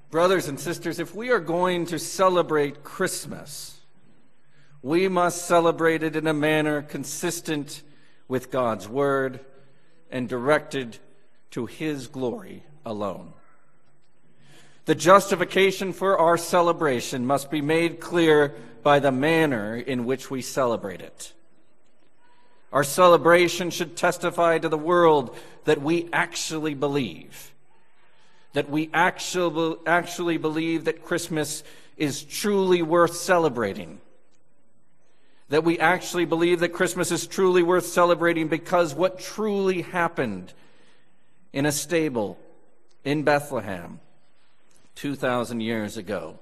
Brothers and sisters, if we are going to celebrate Christmas, we must celebrate it in a manner consistent with God's word and directed to His glory alone. The justification for our celebration must be made clear by the manner in which we celebrate it. Our celebration should testify to the world that we actually believe, that we actually believe that Christmas is truly worth celebrating, that we actually believe that Christmas is truly worth celebrating because what truly happened in a stable in Bethlehem 2,000 years ago.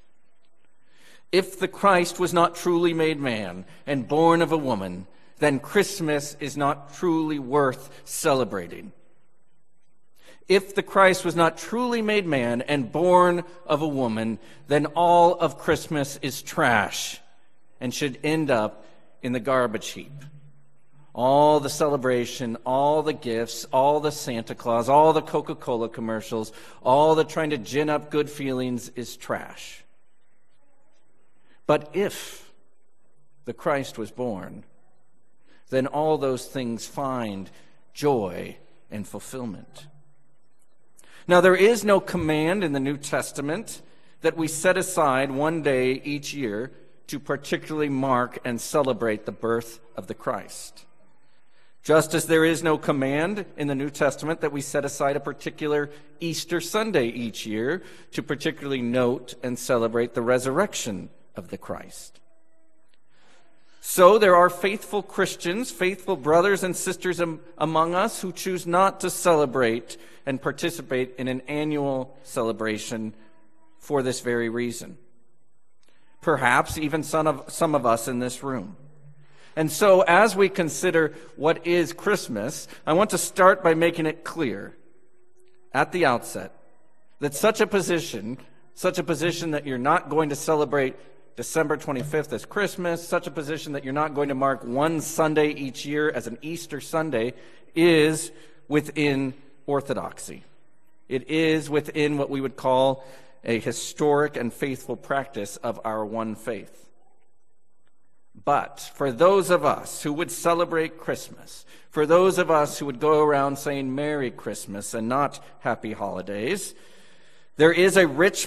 If the Christ was not truly made man and born of a woman, then Christmas is not truly worth celebrating. If the Christ was not truly made man and born of a woman, then all of Christmas is trash and should end up in the garbage heap. All the celebration, all the gifts, all the Santa Claus, all the Coca-Cola commercials, all the trying to gin up good feelings is trash. But if the Christ was born, then all those things find joy and fulfillment. Now, there is no command in the New Testament that we set aside one day each year to particularly mark and celebrate the birth of the Christ. Just as there is no command in the New Testament that we set aside a particular Easter Sunday each year to particularly note and celebrate the resurrection of the Christ. So there are faithful Christians, faithful brothers and sisters among us who choose not to celebrate and participate in an annual celebration for this very reason. Perhaps even some of us in this room. And so as we consider what is Christmas, I want to start by making it clear at the outset that such a position that you're not going to celebrate December 25th as Christmas, such a position that you're not going to mark one Sunday each year as an Easter Sunday, is within orthodoxy. It is within what we would call a historic and faithful practice of our one faith. But for those of us who would celebrate Christmas, for those of us who would go around saying Merry Christmas and not Happy Holidays, there is a rich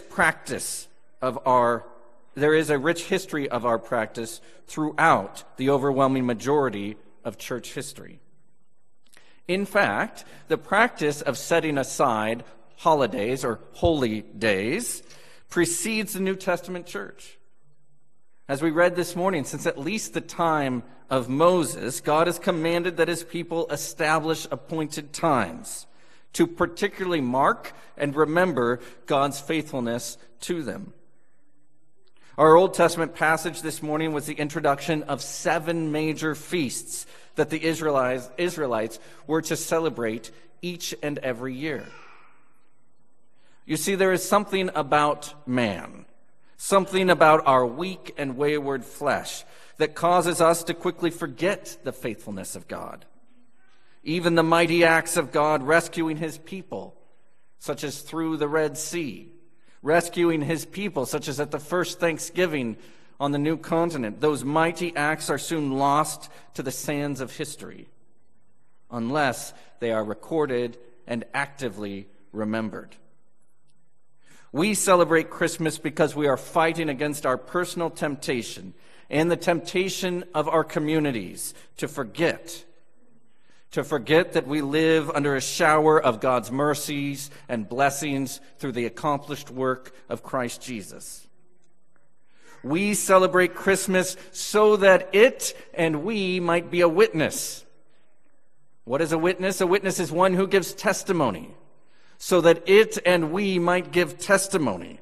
history of our practice throughout the overwhelming majority of church history. In fact, the practice of setting aside holidays or holy days precedes the New Testament church. As we read this morning, since at least the time of Moses, God has commanded that his people establish appointed times to particularly mark and remember God's faithfulness to them. Our Old Testament passage this morning was the introduction of 7 major feasts that the Israelites were to celebrate each and every year. You see, there is something about man, something about our weak and wayward flesh that causes us to quickly forget the faithfulness of God. Even the mighty acts of God rescuing his people, such as through the Red Sea, rescuing his people, such as at the first Thanksgiving on the new continent, those mighty acts are soon lost to the sands of history unless they are recorded and actively remembered. We celebrate Christmas because we are fighting against our personal temptation and the temptation of our communities to forget that we live under a shower of God's mercies and blessings through the accomplished work of Christ Jesus. We celebrate Christmas so that it and we might be a witness. What is a witness? A witness is one who gives testimony, so that it and we might give testimony.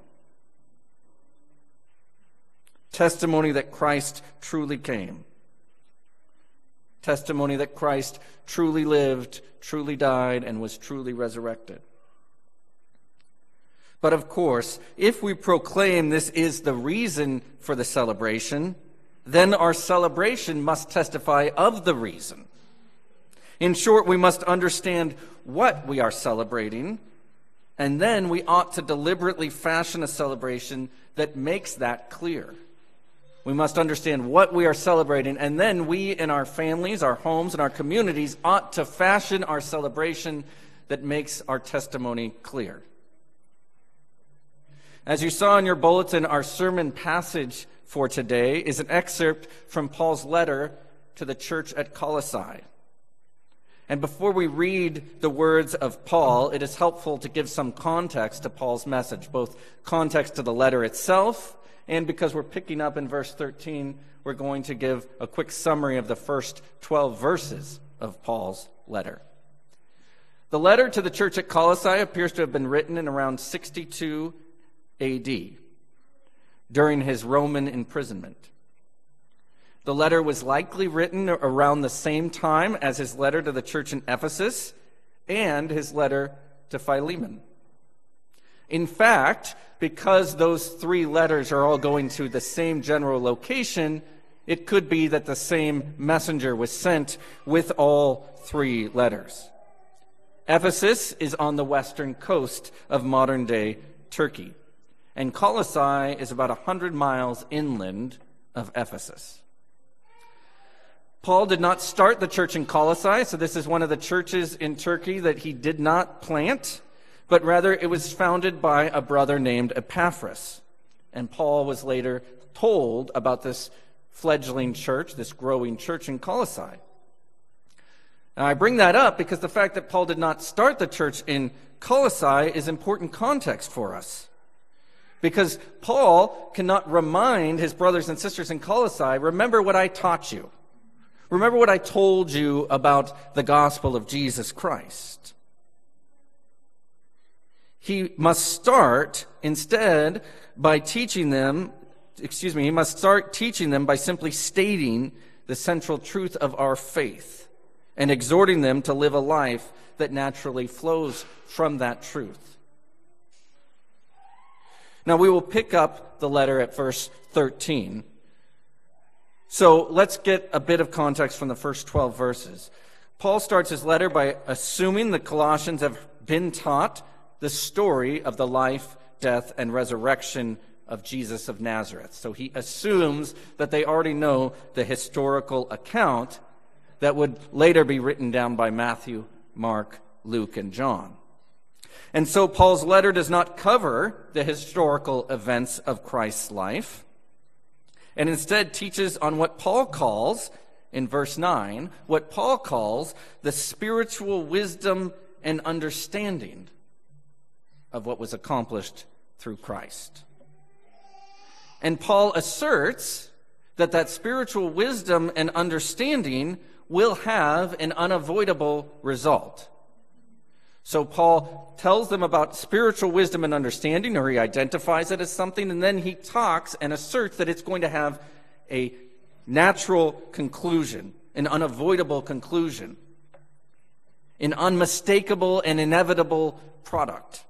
Testimony that Christ truly came. Testimony that Christ truly lived, truly died, and was truly resurrected. But of course, if we proclaim this is the reason for the celebration, then our celebration must testify of the reason. In short, we must understand what we are celebrating And then we ought to deliberately fashion a celebration that makes that clear. We must understand what we are celebrating, and then we in our families, our homes, and our communities ought to fashion our celebration that makes our testimony clear. As you saw in your bulletin, our sermon passage for today is an excerpt from Paul's letter to the church at Colossae. And before we read the words of Paul, it is helpful to give some context to Paul's message, both context to the letter itself, and because we're picking up in verse 13, we're going to give a quick summary of the first 12 verses of Paul's letter. The letter to the church at Colossae appears to have been written in around 62 A.D., during his Roman imprisonment. The letter was likely written around the same time as his letter to the church in Ephesus and his letter to Philemon. In fact, because those three letters are all going to the same general location, it could be that the same messenger was sent with all three letters. Ephesus is on the western coast of modern-day Turkey, and Colossae is about 100 miles inland of Ephesus. Paul did not start the church in Colossae, so this is one of the churches in Turkey that he did not plant, but rather it was founded by a brother named Epaphras. And Paul was later told about this fledgling church, this growing church in Colossae. Now, I bring that up because the fact that Paul did not start the church in Colossae is important context for us. Because Paul cannot remind his brothers and sisters in Colossae, remember what I taught you. Remember what I told you about the gospel of Jesus Christ. He must start instead by teaching them, he must start teaching them by simply stating the central truth of our faith and exhorting them to live a life that naturally flows from that truth. Now we will pick up the letter at verse 13. So let's get a bit of context from the first 12 verses. Paul starts his letter by assuming the Colossians have been taught the story of the life, death, and resurrection of Jesus of Nazareth. So he assumes that they already know the historical account that would later be written down by Matthew, Mark, Luke, and John. And so Paul's letter does not cover the historical events of Christ's life, and instead teaches on what Paul calls, in verse 9, what Paul calls the spiritual wisdom and understanding of what was accomplished through Christ. And Paul asserts that that spiritual wisdom and understanding will have an unavoidable result. So Paul tells them about spiritual wisdom and understanding, or he identifies it as something, and then he talks and asserts that it's going to have a natural conclusion, an unavoidable conclusion, an unmistakable and inevitable product.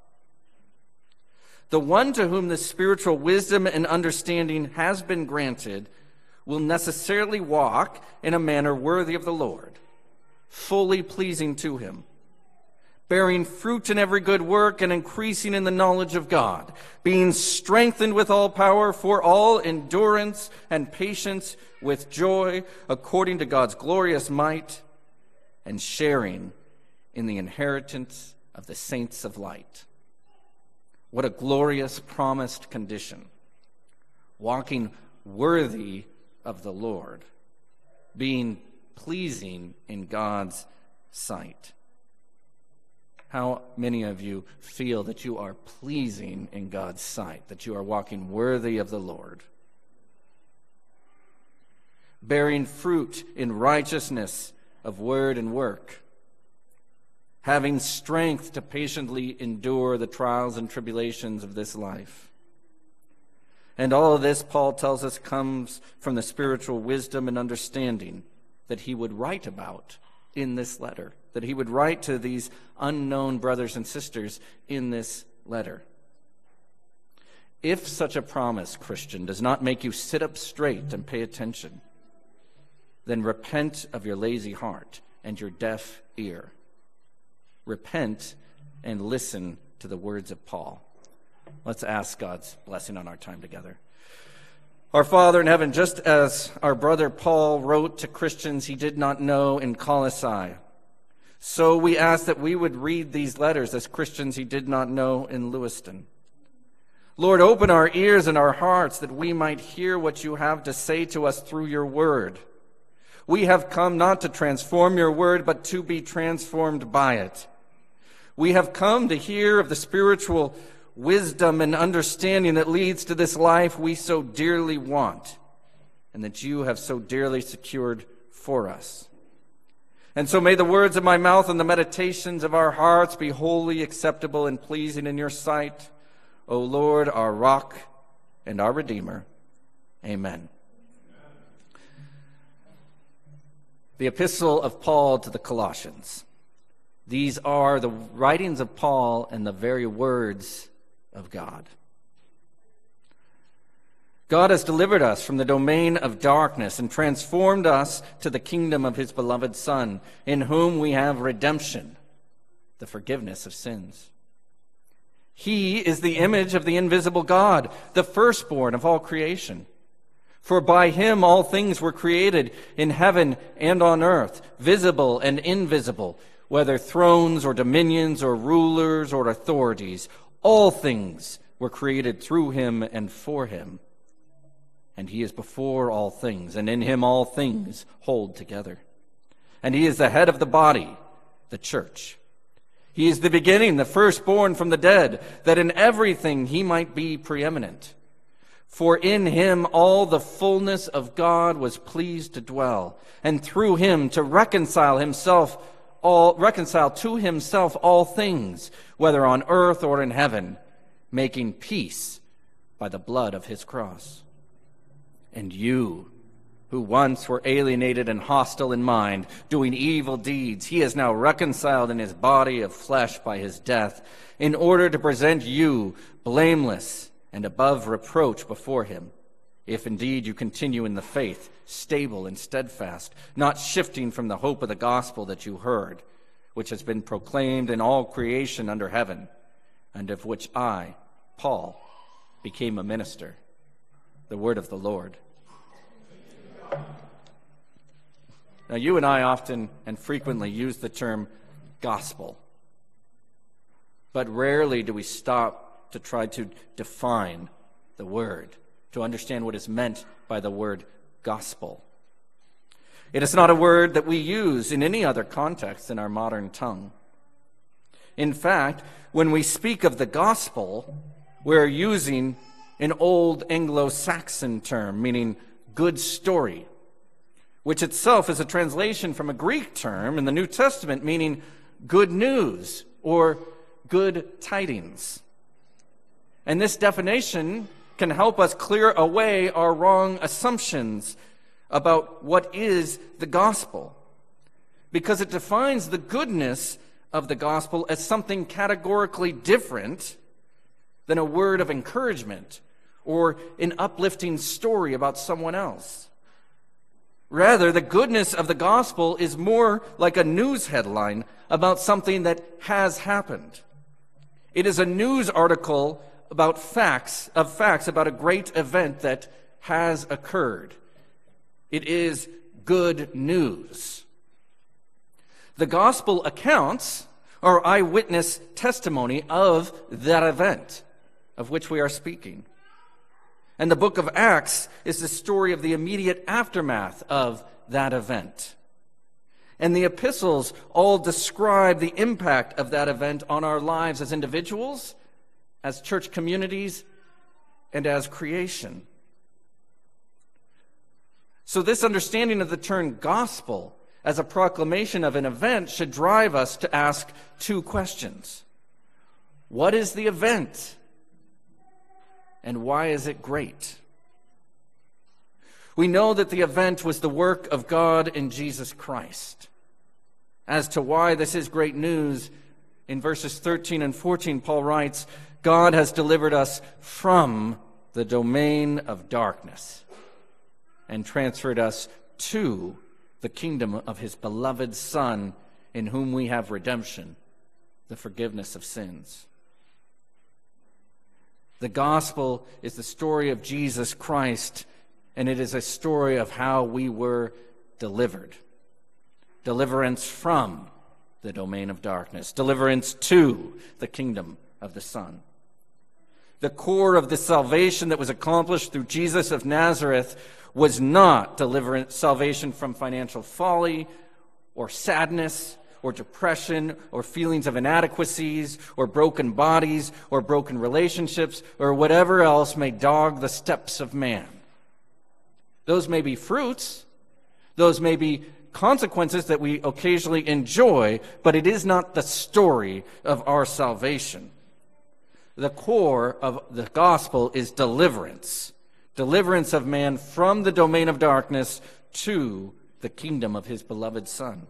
The one to whom the spiritual wisdom and understanding has been granted will necessarily walk in a manner worthy of the Lord, fully pleasing to him, bearing fruit in every good work and increasing in the knowledge of God, being strengthened with all power for all endurance and patience with joy according to God's glorious might, and sharing in the inheritance of the saints of light. What a glorious promised condition. Walking worthy of the Lord, being pleasing in God's sight. How many of you feel that you are pleasing in God's sight, that you are walking worthy of the Lord? Bearing fruit in righteousness of word and work, having strength to patiently endure the trials and tribulations of this life. And all of this, Paul tells us, comes from the spiritual wisdom and understanding that he would write about in this letter, that he would write to these unknown brothers and sisters in this letter. If such a promise, Christian, does not make you sit up straight and pay attention, then repent of your lazy heart and your deaf ear. Repent and listen to the words of Paul. Let's ask God's blessing on our time together. Our Father in heaven, just as our brother Paul wrote to Christians he did not know in Colossae, so we ask that we would read these letters as Christians he did not know in Lewiston. Lord, open our ears and our hearts that we might hear what you have to say to us through your word. We have come not to transform your word, but to be transformed by it. We have come to hear of the spiritual wisdom and understanding that leads to this life we so dearly want, and that you have so dearly secured for us. And so may the words of my mouth and the meditations of our hearts be wholly acceptable and pleasing in your sight, O Lord, our rock and our Redeemer. Amen. The Epistle of Paul to the Colossians. These are the writings of Paul and the very words of God. God has delivered us from the domain of darkness and transformed us to the kingdom of his beloved Son, in whom we have redemption, the forgiveness of sins. He is the image of the invisible God, the firstborn of all creation. For by him all things were created in heaven and on earth, visible and invisible, whether thrones or dominions or rulers or authorities. All things were created through him and for him. And he is before all things, and in him all things hold together. And he is the head of the body, the church. He is the beginning, the firstborn from the dead, that in everything he might be preeminent. For in him all the fullness of God was pleased to dwell, and through him to reconcile to himself all things, whether on earth or in heaven, making peace by the blood of his cross. And you, who once were alienated and hostile in mind, doing evil deeds, he is now reconciled in his body of flesh by his death, in order to present you blameless and above reproach before him, if indeed you continue in the faith, stable and steadfast, not shifting from the hope of the gospel that you heard, which has been proclaimed in all creation under heaven, and of which I, Paul, became a minister. The word of the Lord. Now, you and I often and frequently use the term gospel, but rarely do we stop to try to define the word, to understand what is meant by the word gospel. It is not a word that we use in any other context in our modern tongue. In fact, when we speak of the gospel, we're using an old Anglo-Saxon term, meaning good story, which itself is a translation from a Greek term in the New Testament meaning good news or good tidings. And this definition can help us clear away our wrong assumptions about what is the gospel, because it defines the goodness of the gospel as something categorically different than a word of encouragement or an uplifting story about someone else. Rather, the goodness of the gospel is more like a news headline about something that has happened. It is a news article about facts about a great event that has occurred. It is good news. The gospel accounts are eyewitness testimony of that event of which we are speaking. And the book of Acts is the story of the immediate aftermath of that event. And the epistles all describe the impact of that event on our lives as individuals, as church communities, and as creation. So this understanding of the term gospel as a proclamation of an event should drive us to ask two questions. What is the event? And why is it great? We know that the event was the work of God in Jesus Christ. As to why this is great news, in verses 13 and 14, Paul writes, God has delivered us from the domain of darkness and transferred us to the kingdom of his beloved Son, in whom we have redemption, the forgiveness of sins. The gospel is the story of Jesus Christ, and it is a story of how we were delivered. Deliverance from the domain of darkness. Deliverance to the kingdom of the Son. The core of the salvation that was accomplished through Jesus of Nazareth was not deliverance, salvation from financial folly or sadness or depression or feelings of inadequacies or broken bodies or broken relationships or whatever else may dog the steps of man. Those may be fruits, those may be consequences that we occasionally enjoy, but it is not the story of our salvation. The core of the gospel is deliverance. Deliverance of man from the domain of darkness to the kingdom of his beloved Son.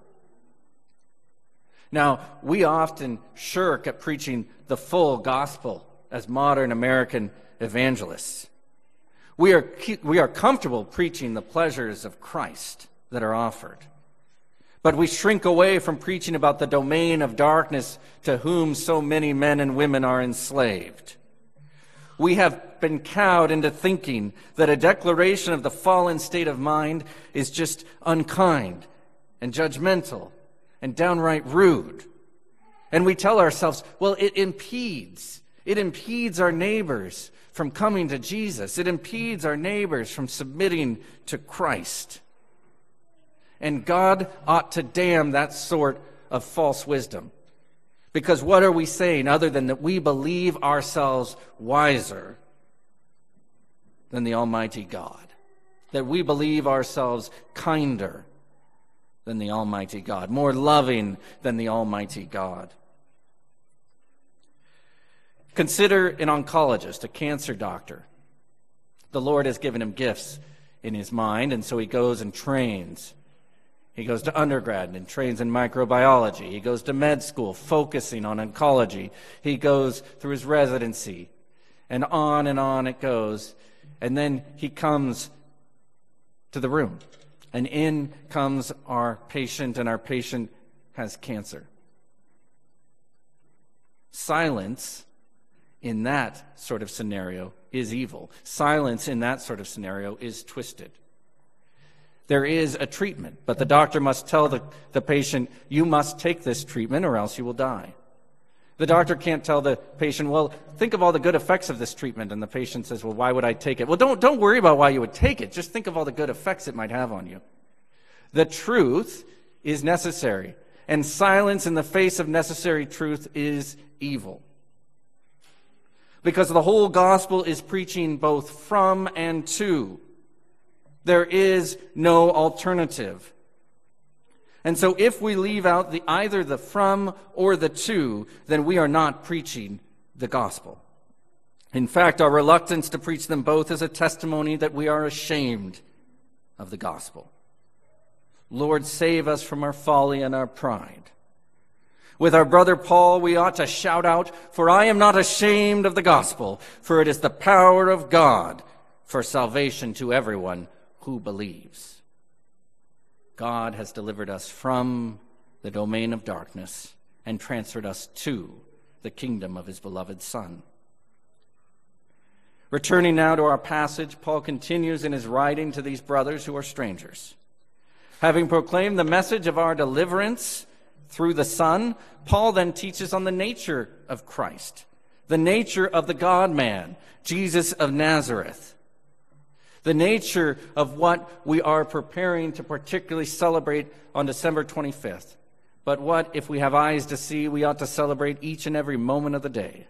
Now, we often shirk at preaching the full gospel as modern American evangelists. We are comfortable preaching the pleasures of Christ that are offered. But we shrink away from preaching about the domain of darkness to whom so many men and women are enslaved. We have been cowed into thinking that a declaration of the fallen state of mind is just unkind and judgmental and downright rude. And we tell ourselves, well, it impedes our neighbors from coming to Jesus. It impedes our neighbors from submitting to Christ. And God ought to damn that sort of false wisdom. Because what are we saying other than that we believe ourselves wiser than the Almighty God? That we believe ourselves kinder than the Almighty God, more loving than the Almighty God. Consider an oncologist, a cancer doctor. The Lord has given him gifts in his mind, and so he goes and trains. He goes to undergrad and trains in microbiology. He goes to med school, focusing on oncology. He goes through his residency, and on it goes. And then he comes to the room, and in comes our patient, and our patient has cancer. Silence in that sort of scenario is evil. Silence in that sort of scenario is twisted. There is a treatment, but the doctor must tell the patient, you must take this treatment or else you will die. The doctor can't tell the patient, well, think of all the good effects of this treatment. And the patient says, well, why would I take it? Well, don't worry about why you would take it. Just think of all the good effects it might have on you. The truth is necessary, and silence in the face of necessary truth is evil. Because the whole gospel is preaching both from and to. There is no alternative. And so if we leave out either the from or the to, then we are not preaching the gospel. In fact, our reluctance to preach them both is a testimony that we are ashamed of the gospel. Lord, save us from our folly and our pride. With our brother Paul, we ought to shout out, for I am not ashamed of the gospel, for it is the power of God for salvation to everyone who believes. God has delivered us from the domain of darkness and transferred us to the kingdom of his beloved Son. Returning now to our passage, Paul continues in his writing to these brothers who are strangers. Having proclaimed the message of our deliverance through the Son, Paul then teaches on the nature of Christ, the nature of the God-man, Jesus of Nazareth. The nature of what we are preparing to particularly celebrate on December 25th. But what, if we have eyes to see, we ought to celebrate each and every moment of the day.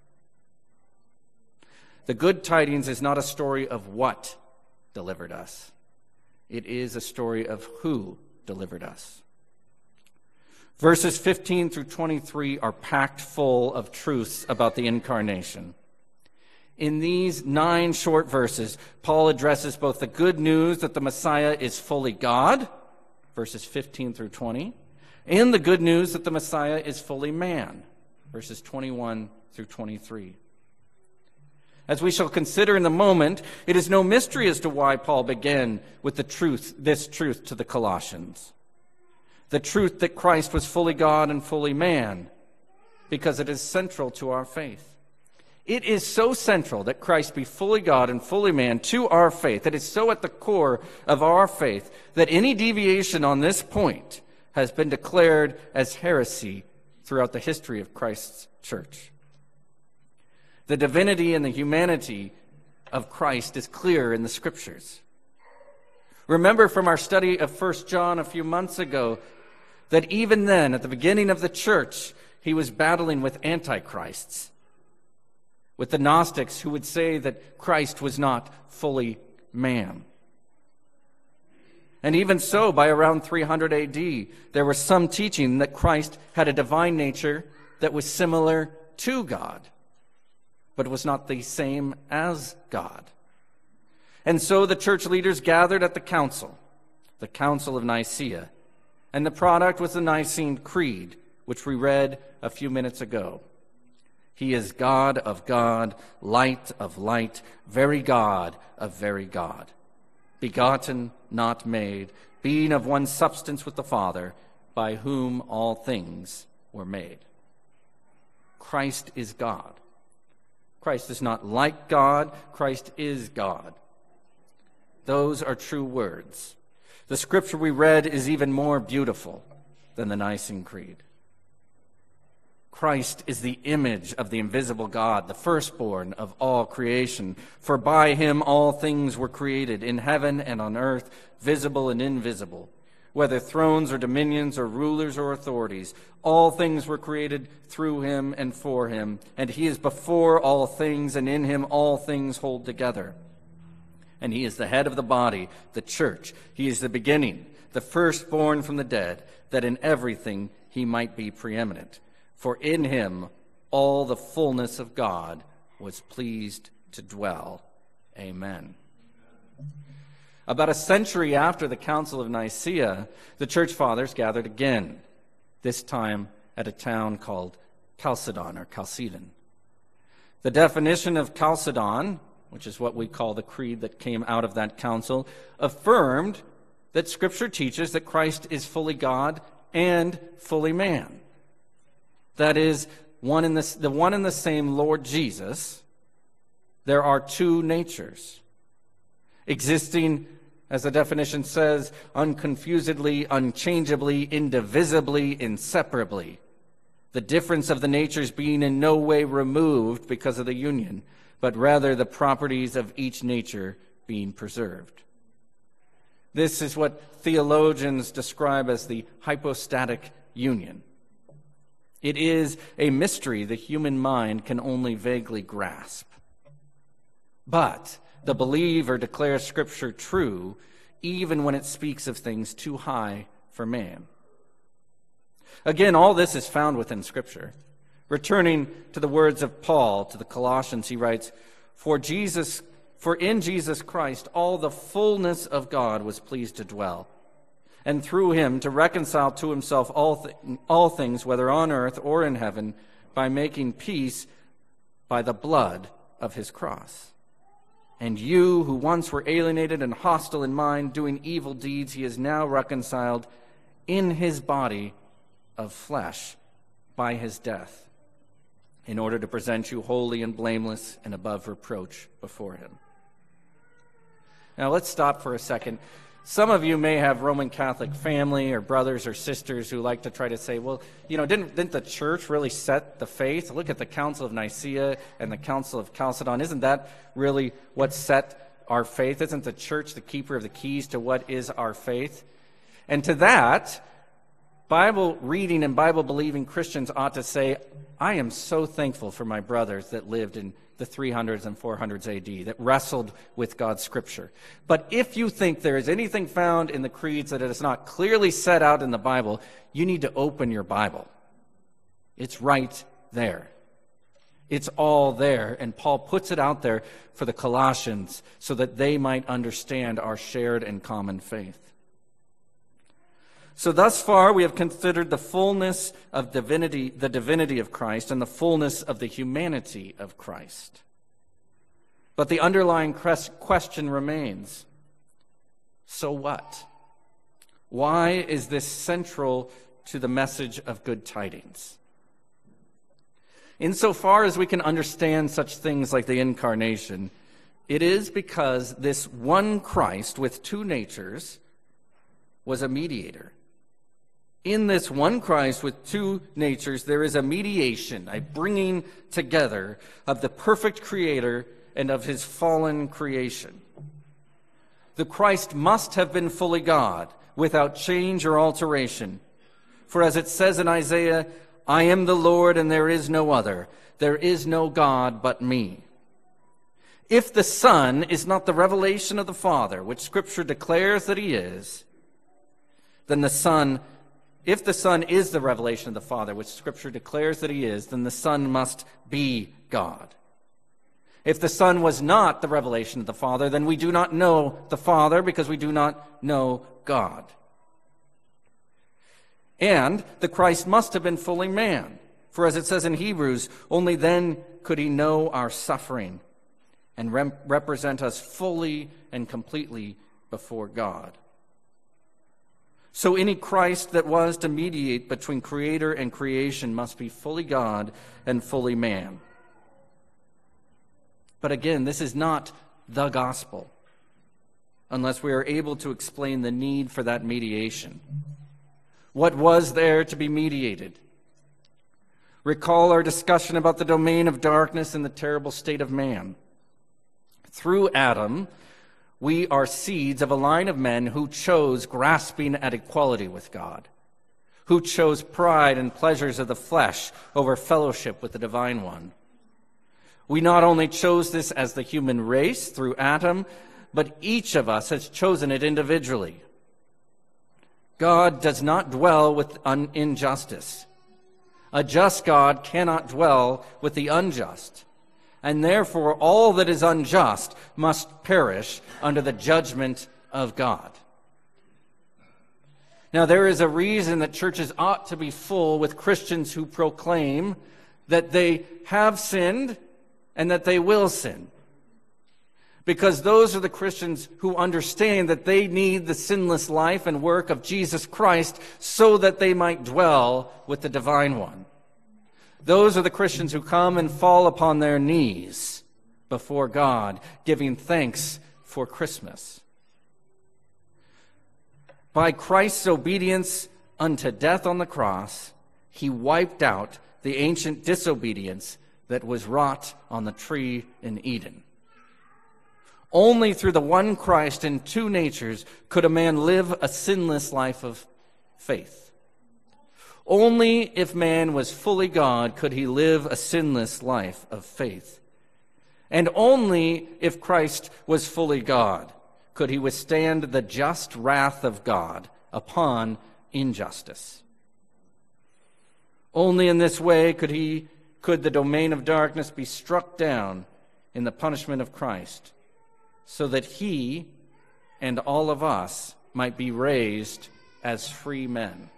The good tidings is not a story of what delivered us. It is a story of who delivered us. Verses 15 through 23 are packed full of truths about the incarnation. In these 9 short verses, Paul addresses both the good news that the Messiah is fully God, verses 15 through 20, and the good news that the Messiah is fully man, verses 21 through 23. As we shall consider in a moment, it is no mystery as to why Paul began with this truth to the Colossians. The truth that Christ was fully God and fully man, because it is central to our faith. It is so central that Christ be fully God and fully man to our faith. It is so at the core of our faith that any deviation on this point has been declared as heresy throughout the history of Christ's church. The divinity and the humanity of Christ is clear in the Scriptures. Remember from our study of 1 John a few months ago that even then, at the beginning of the church, he was battling with antichrists, with the Gnostics who would say that Christ was not fully man. And even so, by around 300 AD, there was some teaching that Christ had a divine nature that was similar to God, but was not the same as God. And so the church leaders gathered at the Council of Nicaea, and the product was the Nicene Creed, which we read a few minutes ago. He is God of God, light of light, very God of very God, begotten, not made, being of one substance with the Father, by whom all things were made. Christ is God. Christ is not like God. Christ is God. Those are true words. The scripture we read is even more beautiful than the Nicene Creed. Christ is the image of the invisible God, the firstborn of all creation. For by him all things were created, in heaven and on earth, visible and invisible. Whether thrones or dominions or rulers or authorities, all things were created through him and for him. And he is before all things, and in him all things hold together. And he is the head of the body, the church. He is the beginning, the firstborn from the dead, that in everything he might be preeminent. For in him all the fullness of God was pleased to dwell. Amen. About a century after the Council of Nicaea, the church fathers gathered again, this time at a town called Chalcedon or Chalcedon. The definition of Chalcedon, which is what we call the creed that came out of that council, affirmed that Scripture teaches that Christ is fully God and fully man. That is, the one and the same Lord Jesus, there are two natures, existing, as the definition says, unconfusedly, unchangeably, indivisibly, inseparably. The difference of the natures being in no way removed because of the union, but rather the properties of each nature being preserved. This is what theologians describe as the hypostatic union. It is a mystery the human mind can only vaguely grasp. But the believer declares Scripture true even when it speaks of things too high for man. Again, all this is found within Scripture. Returning to the words of Paul to the Colossians, he writes, For in Jesus Christ all the fullness of God was pleased to dwell, and through him to reconcile to himself all things, whether on earth or in heaven, by making peace by the blood of his cross. And you, who once were alienated and hostile in mind, doing evil deeds, he is now reconciled in his body of flesh by his death, in order to present you holy and blameless and above reproach before him. Now let's stop for a second. Some of you may have Roman Catholic family or brothers or sisters who like to try to say, well, didn't the church really set the faith? Look at the Council of Nicaea and the Council of Chalcedon. Isn't that really what set our faith? Isn't the church the keeper of the keys to what is our faith? And to that, Bible reading and Bible believing Christians ought to say, I am so thankful for my brothers that lived in the 300s and 400s AD, that wrestled with God's Scripture. But if you think there is anything found in the creeds that is not clearly set out in the Bible, you need to open your Bible. It's right there. It's all there, and Paul puts it out there for the Colossians so that they might understand our shared and common faith. So thus far, we have considered the fullness of divinity, the divinity of Christ, and the fullness of the humanity of Christ. But the underlying question remains, so what? Why is this central to the message of good tidings? Insofar as we can understand such things like the incarnation, it is because this one Christ with two natures was a mediator. In this one Christ with two natures, there is a mediation, a bringing together of the perfect Creator and of his fallen creation. The Christ must have been fully God, without change or alteration. For as it says in Isaiah, I am the Lord and there is no other. There is no God but me. If the Son is not the revelation of the Father, which Scripture declares that he is, then if the Son is the revelation of the Father, which Scripture declares that he is, then the Son must be God. If the Son was not the revelation of the Father, then we do not know the Father because we do not know God. And the Christ must have been fully man, for as it says in Hebrews, only then could he know our suffering and represent us fully and completely before God. So any Christ that was to mediate between Creator and creation must be fully God and fully man. But again, this is not the gospel, unless we are able to explain the need for that mediation. What was there to be mediated? Recall our discussion about the domain of darkness and the terrible state of man. Through Adam, we are seeds of a line of men who chose grasping at equality with God, who chose pride and pleasures of the flesh over fellowship with the Divine One. We not only chose this as the human race through Adam, but each of us has chosen it individually. God does not dwell with injustice. A just God cannot dwell with the unjust. And therefore, all that is unjust must perish under the judgment of God. Now, there is a reason that churches ought to be full with Christians who proclaim that they have sinned and that they will sin. Because those are the Christians who understand that they need the sinless life and work of Jesus Christ so that they might dwell with the Divine One. Those are the Christians who come and fall upon their knees before God, giving thanks for Christmas. By Christ's obedience unto death on the cross, he wiped out the ancient disobedience that was wrought on the tree in Eden. Only through the one Christ in two natures could a man live a sinless life of faith. Only if man was fully God could he live a sinless life of faith. And only if Christ was fully God could he withstand the just wrath of God upon injustice. Only in this way could the domain of darkness be struck down in the punishment of Christ, so that he and all of us might be raised as free men.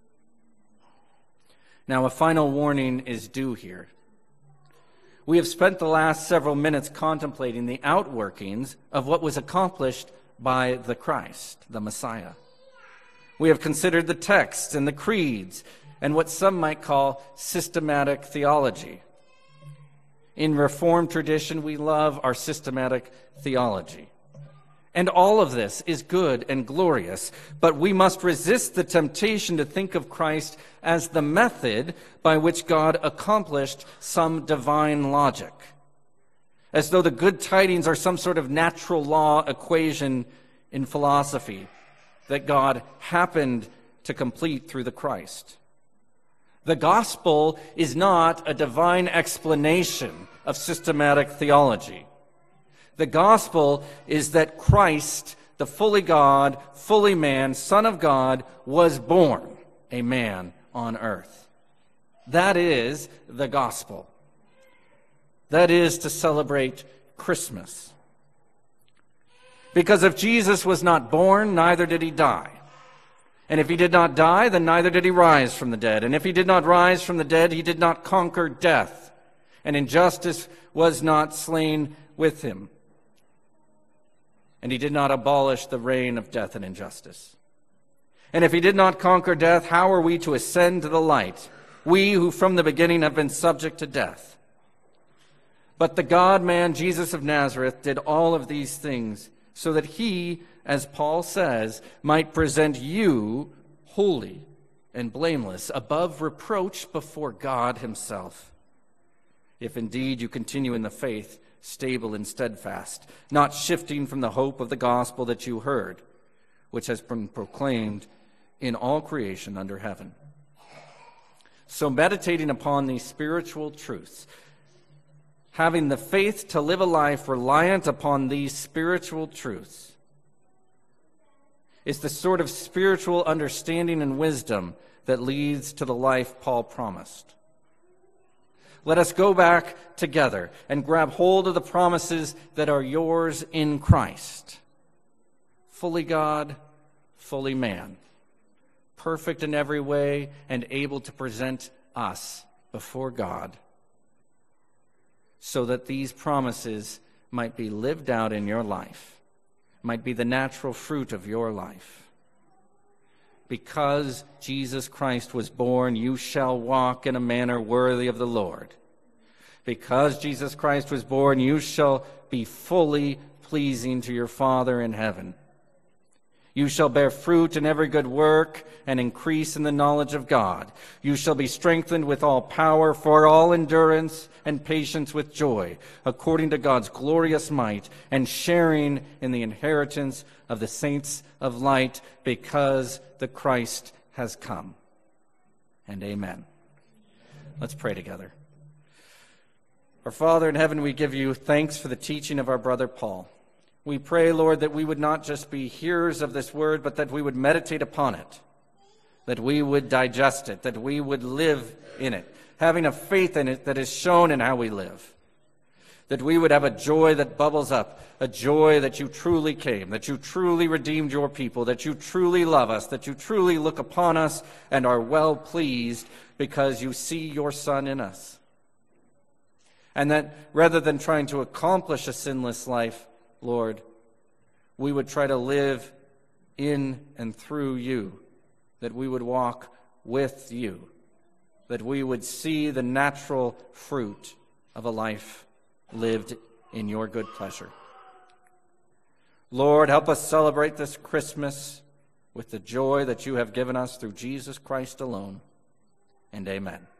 Now, a final warning is due here. We have spent the last several minutes contemplating the outworkings of what was accomplished by the Christ, the Messiah. We have considered the texts and the creeds and what some might call systematic theology. In Reformed tradition, we love our systematic theology. And all of this is good and glorious, but we must resist the temptation to think of Christ as the method by which God accomplished some divine logic, as though the good tidings are some sort of natural law equation in philosophy that God happened to complete through the Christ. The gospel is not a divine explanation of systematic theology. The gospel is that Christ, the fully God, fully man, Son of God, was born a man on earth. That is the gospel. That is to celebrate Christmas. Because if Jesus was not born, neither did he die. And if he did not die, then neither did he rise from the dead. And if he did not rise from the dead, he did not conquer death. And injustice was not slain with him. And he did not abolish the reign of death and injustice. And if he did not conquer death, how are we to ascend to the light we who from the beginning have been subject to death. But the God-man, Jesus of Nazareth, did all of these things so that he, as Paul says, might present you holy and blameless, above reproach before God himself. If indeed you continue in the faith, stable and steadfast, not shifting from the hope of the gospel that you heard, which has been proclaimed in all creation under heaven. So meditating upon these spiritual truths, having the faith to live a life reliant upon these spiritual truths, is the sort of spiritual understanding and wisdom that leads to the life Paul promised. Let us go back together and grab hold of the promises that are yours in Christ. Fully God, fully man, perfect in every way and able to present us before God, so that these promises might be lived out in your life, might be the natural fruit of your life. Because Jesus Christ was born, you shall walk in a manner worthy of the Lord. Because Jesus Christ was born, you shall be fully pleasing to your Father in heaven. You shall bear fruit in every good work and increase in the knowledge of God. You shall be strengthened with all power for all endurance and patience with joy, according to God's glorious might, and sharing in the inheritance of the saints of light, because the Christ has come. And amen. Let's pray together. Our Father in heaven, we give you thanks for the teaching of our brother Paul. We pray, Lord, that we would not just be hearers of this word, but that we would meditate upon it, that we would digest it, that we would live in it, having a faith in it that is shown in how we live, that we would have a joy that bubbles up, a joy that you truly came, that you truly redeemed your people, that you truly love us, that you truly look upon us and are well pleased because you see your Son in us. And that rather than trying to accomplish a sinless life, Lord, we would try to live in and through you, that we would walk with you, that we would see the natural fruit of a life lived in your good pleasure. Lord, help us celebrate this Christmas with the joy that you have given us through Jesus Christ alone. And amen.